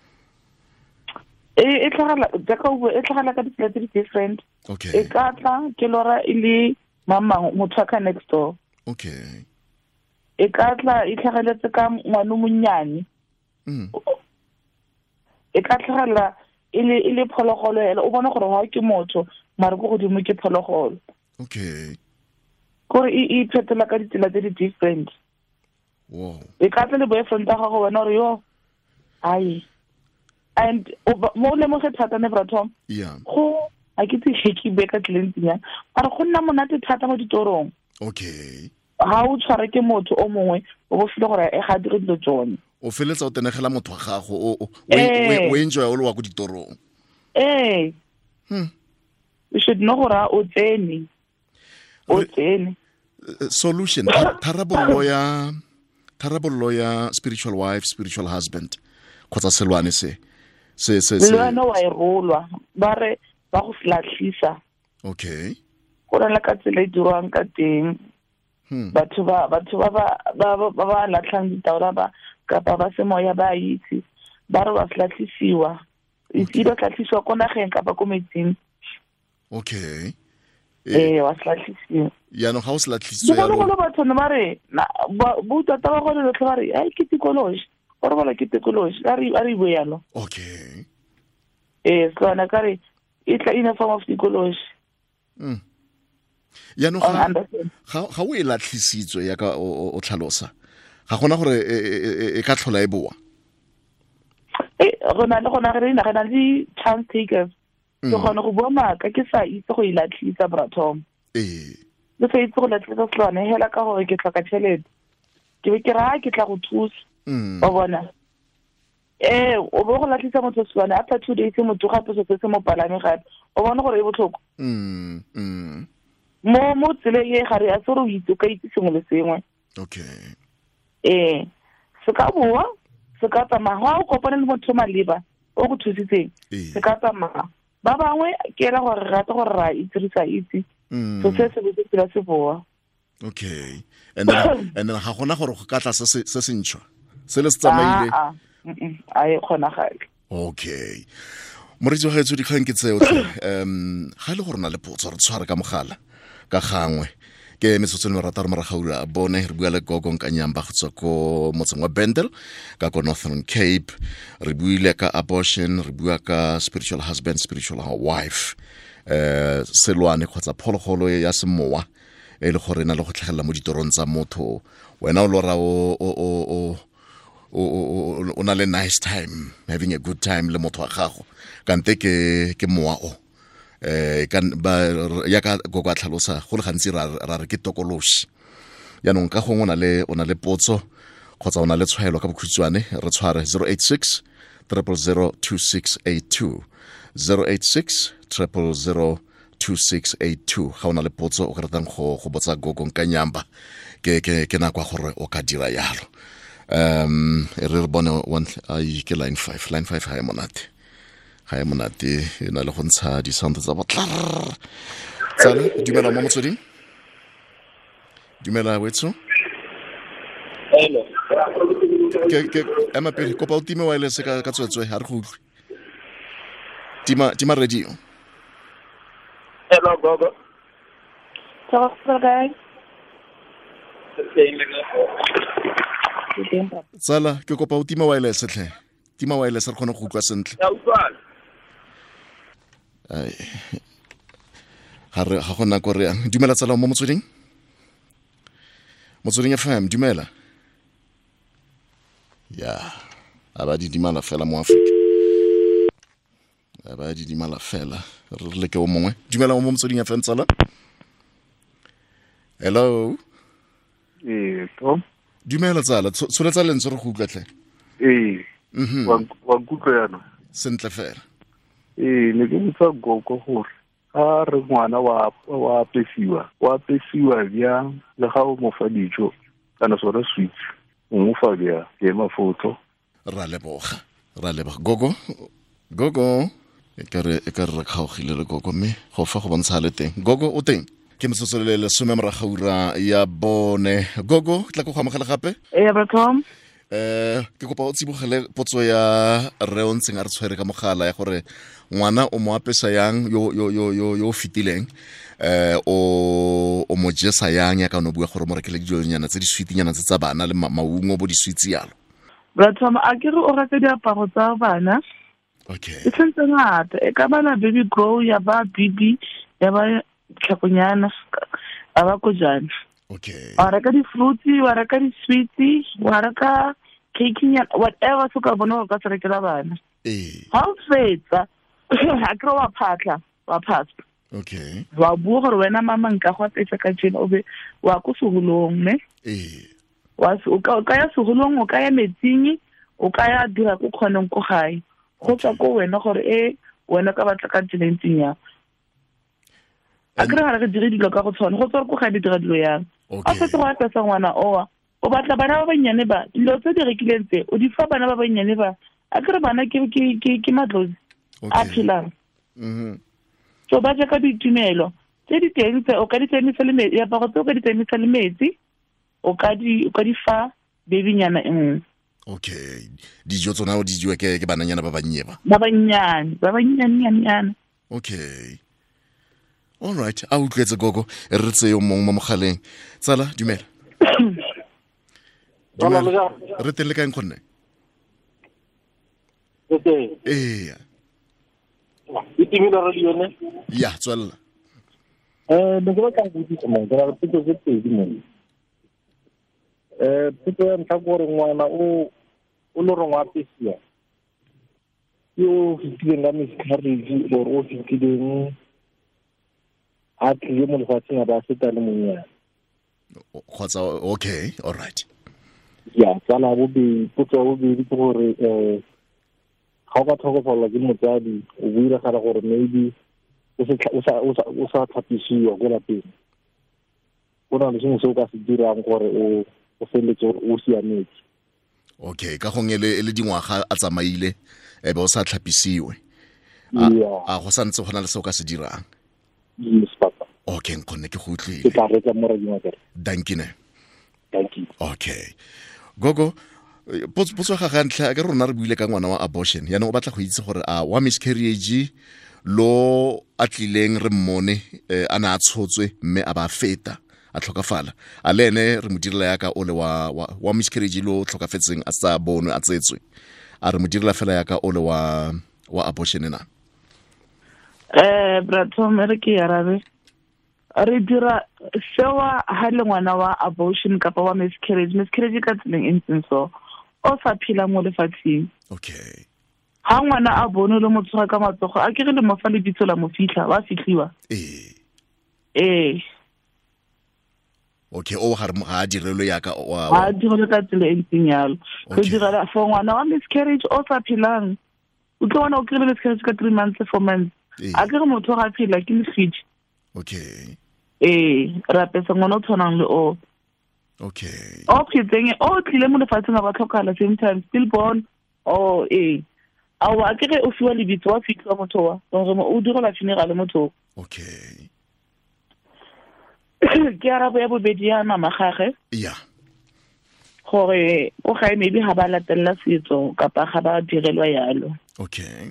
E e tlhagella ka go e tlhagella ka ditsela tse different. Okay. E ka tla ke lora ile mama motho ka next door. Okay. E ka tla e tlhageletse ka ngwana monnyane. Mm. E ka tlhagella ile ile phologolo ela o bona gore ha ke motho mare go godimo ke phologolo. Okay. Gore e e phetela ka ditsela tse different. Wow. E ka tla le boyfriend ga go bona gore yo ai and mo le mo ge thata ne bratom. Yeah. Go a ke tsheki be ka client ya ara go nna monate thata mo ditorong. Okay. Ha o tshware ke motho o mongwe o bo file gore e ga dire dilo tsone. O feletsa o tenegela motho wa gago o we we enjoy o le wa go ditorong. Eh. Hmm. You should know gore o tsene. O tsene. Solution tharabollo ya tharabollo ya spiritual wife, spiritual husband. Khotsa selwane se se se se le no wa irolwa ba re ba go flatlisa. Okay. Go rela ka tsela dirwang ka teng. Hmm. Batho ba batho ba ba ba ba latlhang ditaola ba ka ba ba se moya ba itse ba re ba flatlisiwa. E tsira flatlisiwa ko nageng ka ba ko metsing. Okay. Eh wa flatlisiwa. Ya no house latlisiwa ya. Go go batho ne ba re na bo tata ba go le tlhwa re ai ke tikoloji. Gore bala ke tikoloji a re a re boyalo. Okay. Eh sona ka re e tla ina form of tikoloji. Mm. Ya no ga ga o e latlhisitswe ya ka o tlhalosa ga gona gore e ka tlhola e boa. Eh gona le gona re ina gana le chance takers ke gone go bua maaka ke sa itse go ilatlhisa bratom ee le sa itse go latlhisa selwane hela ka gore ke tlhoka tšhelete ke be ke ra ke tla go thusa o bona eh o bo go latlhisa motho selwane after two days motho gape se se mo palame gape o bona gore e botlhoko mm mm mo mo tsele ye gare a sore o itse ka itse sengwe le sengwe okay eh se ka bua se ka tsamaya go kopana le motho maleba o go thusitseng se ka tsamaya ba bangwe ke la gore rata gore ra itirisa itse so se se se se se boa okay and then and then ha gona gore go ka tla se se sentšhwa se le se tsamaile a a e khona gale okay moritso ga etso dikgang ke tseo um ga le gore na le potso re tshware ka mogala ka gangwe ke metsotso le rata re moragaula bone re bua le Gogo Nkanyamba go tswa ko motseng wa Bendel ka ko Northern Cape re buile ka abortion re bua ka spiritual husband spiritual wife eh selwane kgotsa phologolo ya semowa e le gore na le go tlhagella mo ditorong tsa motho wena o lora o o o o o na le nice time having a good time le motho wa gago kante ke ke mowa o eh kan ba ya ka go kwa tlhalosa go le gantsi ra ra re ke tokoloshi ya nong ka gongwe na le ona le potso kgotsa ona le tshwaelo ka bokhutshwane re tshware zero eight six zero zero zero two six eight two zero eight six zero zero zero two six eight two ga ona le potso o ka ratang go go botsa Gogo Nkanyamba ke ke ke na kwa gore o ka dira yalo um re re bone one ai ke line five line five ha e monate ha e monate e na le go ntsha di sound tsa botla tsala dumela mo motsweding dumela wetso hello ke ke ema pele kopa o time wireless ka ka tswetswe ha re go utlwe tima tima radio hello Gogo so guys tsala ke kopa o tima wireless tle tima wireless re khona go utlwa sentle ya utlwana ai ha re ha gona go re dumela tsala mo motsweding motsweding F M dumela ya aba di dimala fela mo Afrika aba di dimala fela re le ke o mongwe dumela mo motsweding F M tsala hello eh to dumela tsala tsoletsa lentse re go utlwa tle eh mhm wa wa gutlo yana sentle fela eh ne ke botsa Gogo gore a re ngwana wa wa pesiwa wa pesiwa bya le ga o mo fa dijo kana sona sweet o mo fa bya ke mafoto ra leboga ra leboga Gogo Gogo e kare e kare re kgaogile le Gogo me go fa go bontsha le teng Gogo o teng ke motsotsole le some mra gaura ya bone Gogo tla go gamogela gape eh bratom eh ke kopa o tsibogele potso ya re o ntseng a re tshwere ka mogala ya gore ngwana o mo apesa yang yo yo yo yo yo fitileng eh o o mo jesa yang ya ka no bua gore mo rekele dinyana tse di sweetinyana tse tsa bana le maungo bo di sweets yalo bratom a ke re o rata diaparo tsa bana okay e tsentse ngata e ka bana baby grow ya ba bibi ya ba tlhakonyana a ba go jana okay wa reka di fruits wa reka di sweets wa reka cake whatever so ka bona ka se rekela bana eh ha o fetsa ha ke wa phatla wa phatla okay wa bua gore wena mama nka go apesa ka jena o be wa go segolong ne eh wa o ka ka ya segolong o ka ya metsing o ka ya dira go khoneng go gae go tswa go wena gore e wena ka batla ka tsentseng ya a kre ga re dire dilo ka go tshwana go tswa go ga di dira dilo yang a fetsa go apesa ngwana owa o batla bana ba banyane ba dilo tse di rekileng tse o di fa bana ba banyane ba a kre bana ke ke ke matlozi a philang mhm so ba ja ka ditumelo tse di teng tse o ka di tsemisa le metsi ya ba go tse o ka di tsemisa le metsi o ka di o ka di fa babynyana eng okay dijo tsona o di diwe ke ke bananyana ba bannye ba ba banyane ba banyane nyana okay all right a utlwetse Gogo e re tse yo mong mo mogaleng tsala dumela dumela re tele ka eng khonne okay eh itimela radio ne ya tswalla eh ne go ka go ditse mo ga re tse tse tse mo eh putso ya ntla gore ngwana o o lo rongwa pesiwa yo fitileng ka miscarriage or o fitileng a tlile mo lefatsheng a ba feta le monyana kgotsa okay all right ya tsala bobedi potso bobedi ke gore eh ga o ka tlhokofala ke motsadi o buira gara gore maybe o sa o sa tlhapisiwa go lapeng go na le sengwe se o ka se dirang gore o o feletse o siametse okay ka gong ele le dingwaga a tsamaile e be o sa tlhapisiwe a go santse go na le se o ka se dirang yes papa okay nkonne ke go utlwile ke tla retsa mo radimo ka thank you thank you okay gogo potso ga ga ntlha ke rona re buile ka ngwana wa abortion yana o batla go itse gore a wa miscarriage lo atlileng re mmone ana a tshotswe mme a ba feta a tlhokafala a lene re mo direla yaka ole wa wa miscarriage lo tlhokafetseng a tsa bono a tsetswe a re mo direla fela yaka ole wa wa abortion na eh brato mere ke yarabe re dira sewa ha le ngwana wa abortion kapa wa miscarriage miscarriage ka tseleng entseng so o sa phila mo lefatsheng okay ha ngwana a bone le motsoga ka matsogo a ke re le mo fa le bitso la mo fitla ba fitliwa eh eh okay o ga ga direlo yaka wa a direlo ka tsela e ntseng yalo go dira for ngwana wa miscarriage o sa philang o tlo bona o kry-ile miscarriage ka three months four months a ke re motho ga phila ke lefidi okay eh ra pesa ngwana o tshwanang le o okay o phetseng o tlile mo lefatsheng ba tlhokala same time still born o eh a wa ke re o fiwa le bitso wa fitwa motho wa gore o dira la funeral motho okay ke arabo ya bobedi ya mama gage ya gore o ga e maybe ha ba latella setso kapa ga ba direlwa yalo okay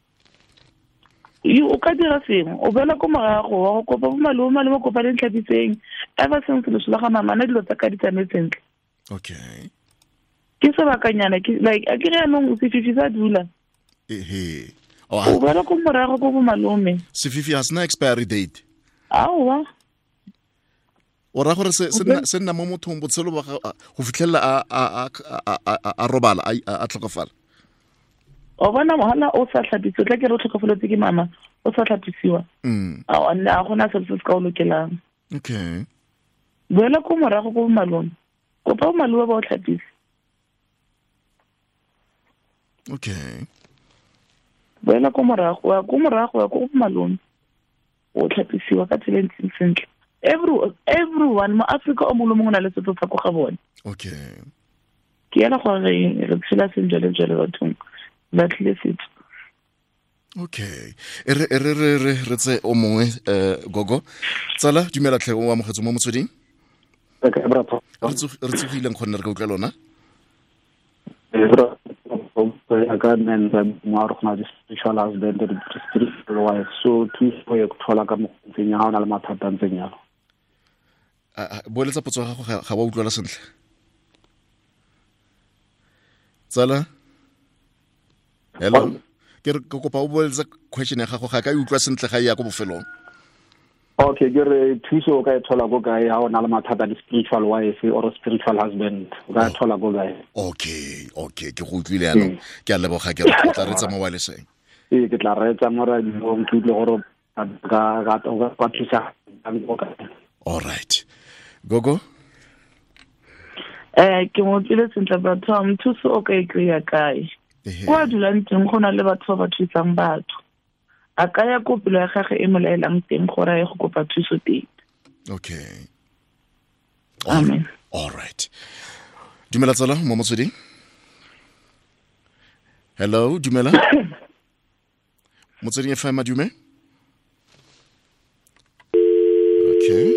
yo o ka dira seng o bela ko morago wa go kopa maloma le go kopa le ntlhabitseng ever since le sula ga mama na dilo tsa ka di tsametseng okay ke se bakanyana ke like a ke re anong o se fifisa dula ehe o bela ko morago ko bo malome se fifi has no expiry date aowa o ra gore se se nna mo mothong botshelo ba go fitlhela a a a a robala a tlhokofala o bona mohala o sa tlhapisiwa tla ke re o tlhokofoletse ke mama o sa tlhapisiwa mm a wa nna go na se se ka o lokelang okay boela ko morago go malome go pa malome ba o tlhapisa okay boela ko morago wa ko morago wa ko malome o tlhapisiwa ka tseleng sentle every everyone mo Africa o molo mo na le setso sa go ga bone okay ke yana gore re tshela sentle le jole bathong ba tlile setso okay re re re re re tse o mongwe eh gogo tsala dumela tlhe o amogetse mo motsweding okay brato re tsogileng khona re ka utlwa lona eh brato I got men mo a rona di spiritual husband di spiritual wife so two for you thola ka mo tsenya ha ona le mathata ntseng yalo a boeletsa potso ga go ga wa utlwala sentle tsala hello ke re go kopa o boeletsa question ya gago ga ka utlwa sentle ga ya go bofelong okay ke re thuso ka e thola go gae ha ona le mathata di spiritual wife or spiritual husband ga e thola go gae okay okay ke go utlwile yana ke a leboga ke re tla retsa mo wa leseng e ke tla retsa mo ra di go tlile gore ga ga ga thusa all right gogo eh ke mo tsile sentle batho am thuso o ka e kry-a kae kwa dulang teng go na le batho ba thusang batho a ka ya kopelo ya gage e molaelang teng gore a ye go kopa thuso teng okay amen all right dumela tsala mo motsweding hello dumela motsweding F M dume okay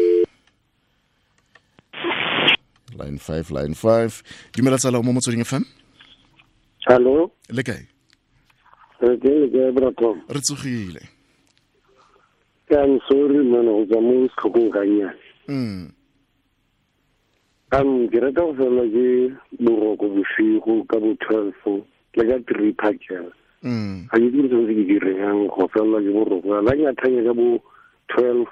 line five line five dumela tsala mo motsweding F M hello le kae re ke le brato re tsogile I'm sorry man o ga mo skogong ganya mm am ke rata go fela ke boroko bosigo ka bo twelve le ka three phakela mm ha ke dire se ke dire yang go fela ke boroko la nya thanya ka bo twelve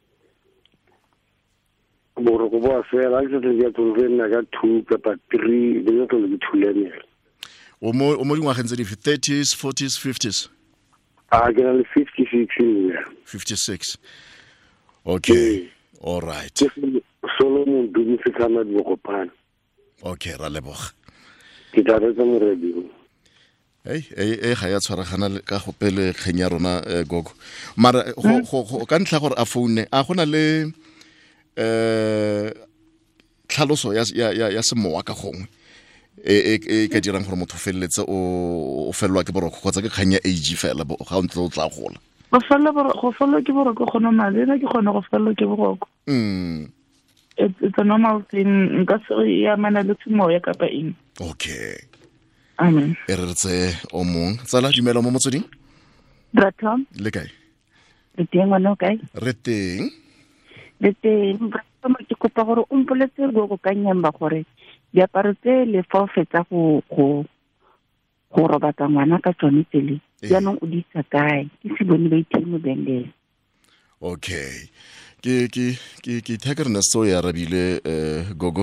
boroko bo fela ke se ke tlo rena ka two kapa three le go le thulenela o mo o mo dingwageng tse dife, thirties, forties, fifties? a ke na le fifty-six ya fifty-six. Okay. All right. Solomon Dumisekana Dibokopane. Okay, ra leboga. Ke tla retsa moredi. Hey, eh eh ga ya tshwaragana ka go pele kgenya rona gogo. Mara go go ka ntla gore a foune a gona le eh tlhaloso ya ya ya semowa ka gongwe e e ka dirang gore motho feletse o o felwa ke boroko kgotsa ke kganya age fela ga o ntse o tla gola. Go fella boroko go fella ke boroko go no male na ke gone go fella ke boroko. Mm. It's a normal thing nka se ya mana le semoya kapa eng. Okay. Amen. E re tse o mong tsala dumela mo motsoding? Bratom. Le kae? Le teng wa no kae? Re teng. Le teng Bratom ke kopa gore o mpoletse go go ka nyamba gore diaparo tse le fa o fetsa go go go robata ngwana ka tsone tsele jaanong o di sa kae ke se bone ba ithimo bendele. Okay. Ke ke ke ke thakerna so ya rabile eh gogo.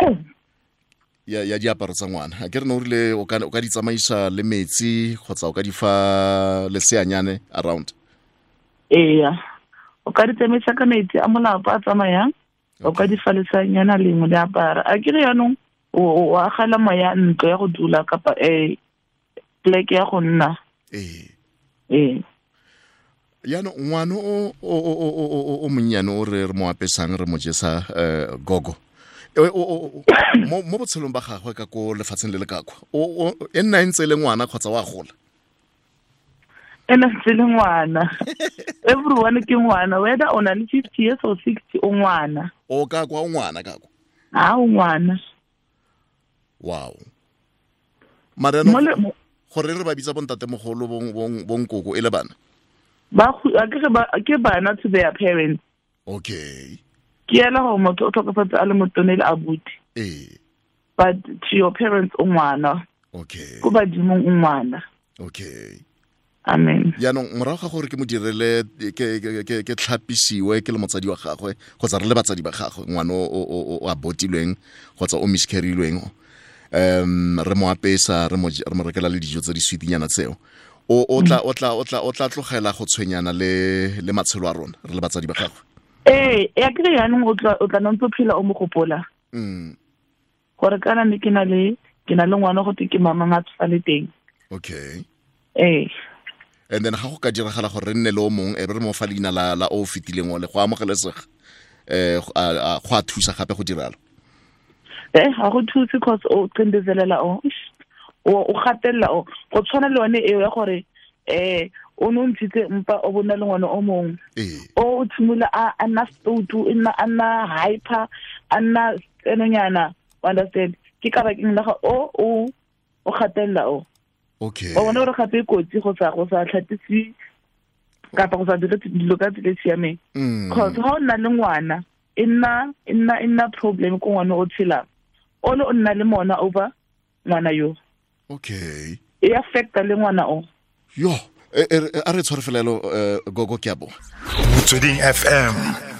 ya ya diaparo tsa ngwana a ke re no rile o ka o ka di tsamaisa le metsi kgotsa o ka di fa le seanyane around? Eya o ka di tsamaisa ka metsi a molapa a tsamayang o ka di fa le seanyana lengwe le apara a ke re yanong o a gala moya ntlo ya go dula kapa eh plek ya go nna. Eh eh yano ngwana o o o o monyane o re re mo apesang re mo jesa gogo mo mo botshelong ba gagwe ka go lefatsheng le le kakwa o e nna ntse le ngwana kgotsa wa gola? Ena ntse le ngwana. Everyone ke ngwana whether o na le fifty years or sixty o ngwana. O ka kwa o ngwana ka kwa? Ah o ngwana. Wow. Marano gore re ba bitsa bontate mogolo bong bong bong koko e le bana? Ba ke ba ke bana to their parents. Okay. Ke ela go motho o tlhokafatsa a le motonele a buti. Eh. But to your parents o ngwana. Okay. Go ba dimong o ngwana. Okay. Amen. Yaanong morago ga gore ke mo direle ke ke ke tlhapisiwe ke le motsadi wa gagwe kgotsa re le batsadi ba gagwe ngwana o o a botilweng kgotsa o miscarried-lweng um re mo apesa re mo re mo rekela le dijo tse di sweetinyana tseo o o tla o tla o tla o tla tlogela go tshwenyana le le matshelo a rona re le batsadi ba gagwe? Eh ya ke yanong o tla o tla ntse phela o mo gopola. Mm. Gore kana ne ke na le ke na le ngwana go te ke mama nga tsale teng. Okay. Eh and then ga go ka diragala gore re nne le o mong e re mo fa leina la la o fitileng o le go amogelesega eh go a thusa gape go dirala? Eh ha go thusa because o qindezelela o o gatella o go tshwana le one e ya gore eh o no ntshitse mpa o bona le ngwana o mong o tshimula a ana stutu ina ana hyper ana enonyana understand ke ka ba ke nna o o o gatella o. Okay. O bona re gape kotsi go sa go sa tlhatisi ka pa go sa dire dilo ka tsile siame. Cause ha o nna le ngwana inna inna inna problem ko ngwana o tshila o le o nna le mona over ngwana yo. Okay. E affecta le ngwana o. Yo a re tshware felelo gogo ke a bo Motsweding F M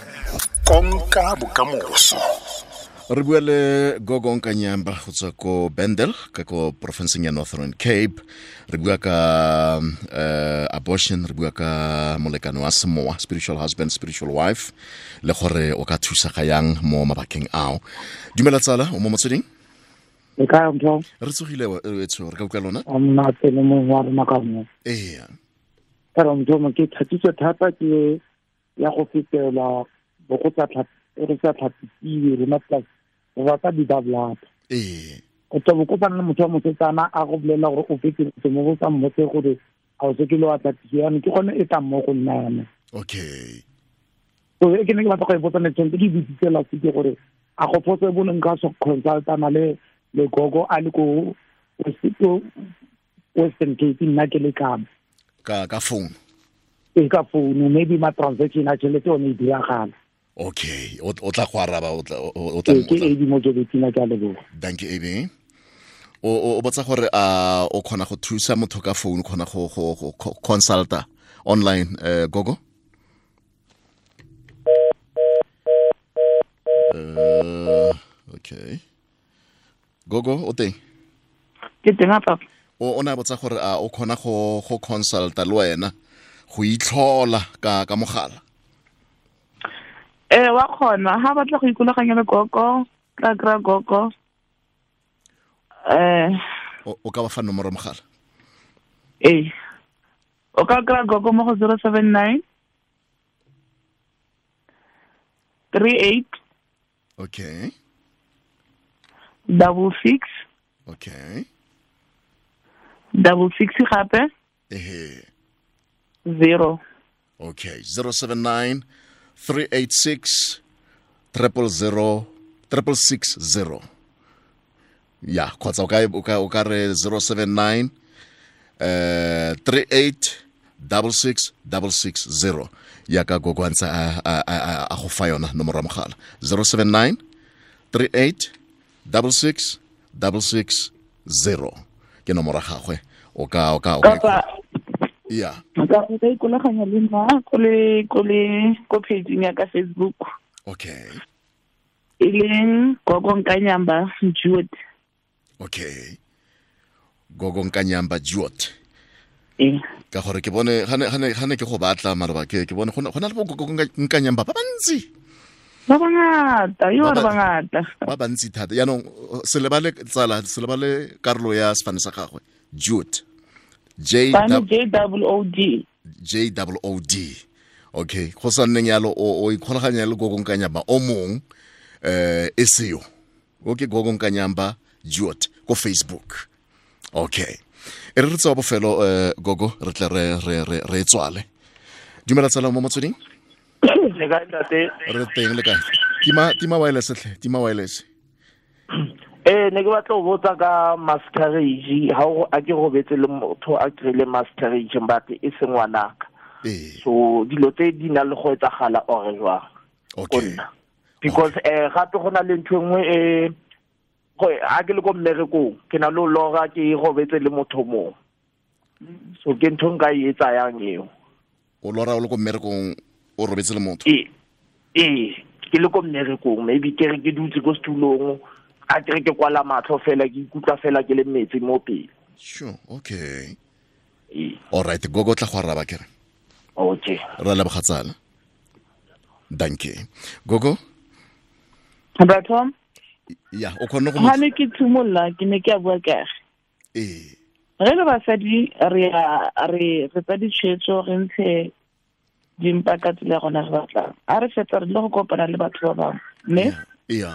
konka bokamoso. Re bua le Gogo Nkanyamba go tswa ko Bendel ka ko provinceng ya Northern Cape. Re bua ka uh, abortion, re bua ka molekane wa semowa, spiritual husband, spiritual wife, le gore o ka thusa ga yang mo mabakeng ao. Dumela tsala o mo motsweding? E ka ntho re tsogile e tsho re ka utlwa lona? Amna tsene mo wa rena ka mo. Eh. Pero ntho mo ke thatitse thata ke ya go fitela bo go tsa tlhapa re sa tlhapisiwe re matla ba ka di dabla. Eh. O tlo go tsana motho mo tsana a go bolela gore o fitse mo go tsa mo tse gore a o se ke lo atla tsiane ke gone e tla mo go nna. Okay. So e ke ne ke batla go e botsa ne tsentse di bitsela se ke gore a go possible nka so consultana le le gogo a le go o Western Cape nna ke le ka ka ka phone e ka phone maybe ma transaction a tšhelete o ne diragala. Okay o tla go araba o tla o tla ke e di mo je betina ka lebo. Thank you Ebe. O o botsa gore a o khona go thusa motho ka phone khona go go consulta online uh, gogo? Uh, okay. Gogo o teng? Ke teng papa. o na botsa gore a o khona go go consulta le wena go itlhola ka ka mogala eh wa khona ha batla go ikolaganya le gogo ka kra gogo eh o ka ba fa nomoro mogala eh o ka kra gogo mo go zero seven nine three eight okay double six okay double six gape eh zero okay zero seven nine three eight six triple zero triple six zero ya khotsa o ka o ka o ka re zero seven nine uh three eight double six double six zero ya ka go kwantsa a a a go fa yona nomoro ya mogala zero seven nine three eight double six double six zero ke nomoro gagwe o ka o ka o ka ya ka go ikolaganya le nna ko le ko le ko page ya ka Facebook okay ileng Gogo Nkanyamba Jude okay Gogo Nkanyamba Jude eh ka gore ke bone gane gane gane ke go batla maraba ke ke bone gona le Gogo Nkanyamba ba bantsi ba bangata yo ba bangata ba bantsi thata ya no se le bale tsala se le bale karlo ya sefane sa gagwe Jude J double O D J double O D okay go sa nneng yalo o ikgolaganya le Gogo Nkanyamba o mong eh eseo okay Gogo Nkanyamba Jude ko Facebook okay e re tsa bofelo eh Gogo re tle re re re re tswale dumela tsala mo motsweding le ga ntate re teng le kae tima tima wireless tle tima wireless eh ne ke batla go botsa ka masquerade ha o a ke go betse le motho a krile masquerade mbate e sengwanaka eh so dilo tse di na le go etsagala ore jwa okay because eh gape go na le ntwe nngwe eh go a ke le go mmereko ke na lo loga ke go betse le motho mo so ke ntho nka e etsa yang eo o lora o le go mmerekong o robetse le motho eh eh ke le go mmereko maybe ke re ke dutse go stulong a ke ke kwala matlo fela ke ikutla fela ke le metsi mo pele sure okay eh all right Gogo tla go raba kere okay ra la bagatsala danke Gogo Abratom ya o khona go ha ne ke tsumolla ke ne ke a bua ka eh re le basadi re re re tsa ditshwetso re ntshe dimpa ka tsela gona re batla a re fetsa re le go kopana le batho ba bangwe ne ya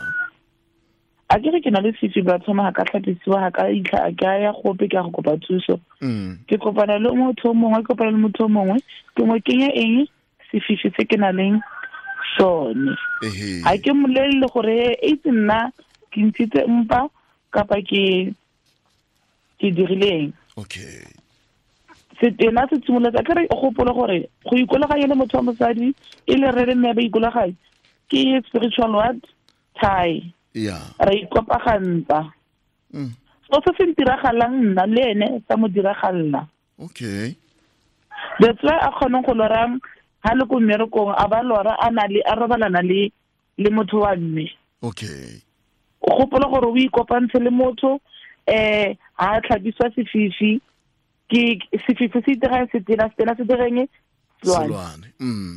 a ke re ke na le fifi ba tsoma ga ka tlhatisiwa ga ka itlha a ka ya gope ke go kopa thuso ke kopana le motho mongwe ke kopana le motho mongwe ke mo kenya eng se fifi se ke na leng sone a ke molelle gore e tsena ke ntse mpa kapa ke ke dirileng okay se tena se tsimola ka re go gopola gore go ikolaganya le motho wa mosadi e le re le nne ba ikolaganya ke spiritual word tie ya ra ikopagantsa so se se diragalang nna le ene sa mo diragalla okay that's why a khona go lorang ha le go mmerekong a ba lora a na le a robalana le le motho wa mme okay go gopola gore o ikopantshe le motho eh ha tlhabiswa sefifi ke sefifi se dira se dira se dira se direng Silwane mm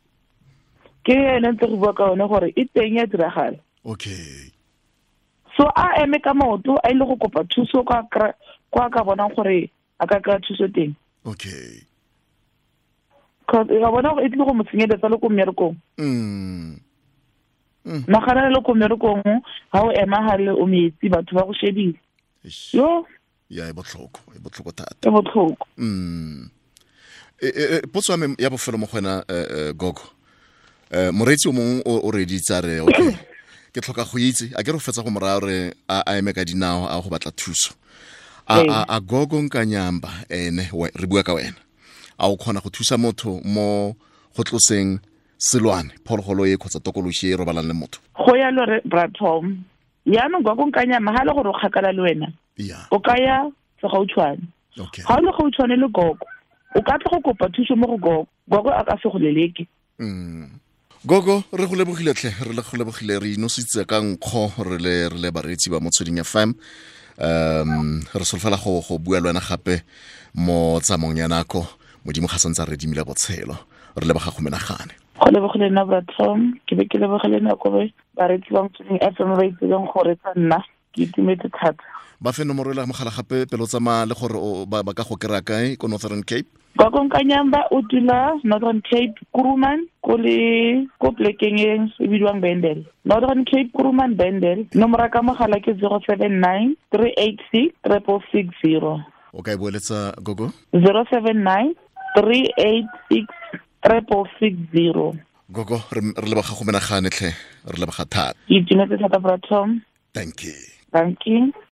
ke ene ntse go bua ka one gore e teng ya diragala okay so a eme ka maoto a ile go kopa thuso kwa kwa ka bona gore a ka ka thuso teng okay ka ga bona go itlo go motsenyeletsa le go mmerekong mm mm magana le go mmerekong ha o ema ha le o metsi batho ba go shebile yo ya e botlhoko e botlhoko thata e botlhoko mm e potso ame ya bofelo mo gona Gogo eh moreetsi o mong o re ditsare okay ke tlhoka go itse a ke re fetsa go morao re a eme ka dinao a go batla thuso a a Gogo Nkanyamba ene re bua ka wena a o khona go thusa motho mo go tloseng Silwane phologolo e khotsa tokoloshi e robalang le motho go ya lo re Bratom ya no Gogo Nkanyamba ha le gore o khakala le wena ya o ka ya se gautshwane okay ha le gautshwane le Gogo o ka tla go kopa thuso mo go Gogo Gogo a ka se go leleke mm Gogo re go lebogile tle re le go lebogile re inositse ka nkgo re le re le baretsi ba Motsweding F M um re solofela go go bua le wena gape mo tsamong ya nako modimo ga santse re dimile botshelo re leboga go menagane go lebogile nna bathom ke be ke lebogile nako be ba re tsebang Motsweding F M ba itseng gore tsa nna ke itumetse thata ba fe nomoro le mogala gape pelo tsamaya le gore ba ka go kry-a kae ko Northern Cape kwa konkanyamba o dula Northern Cape Kuruman ko le ko plekeng e e bidiwang Bendel Northern Cape Kuruman Bendel nomoro ka mogala ke zero seven nine three eight six triple six zero o ka e boeletsa gogo zero seven nine three eight six triple six zero gogo re leboga go menagane tlhe re leboga thata ke itumetse thata Bratom thank you thank you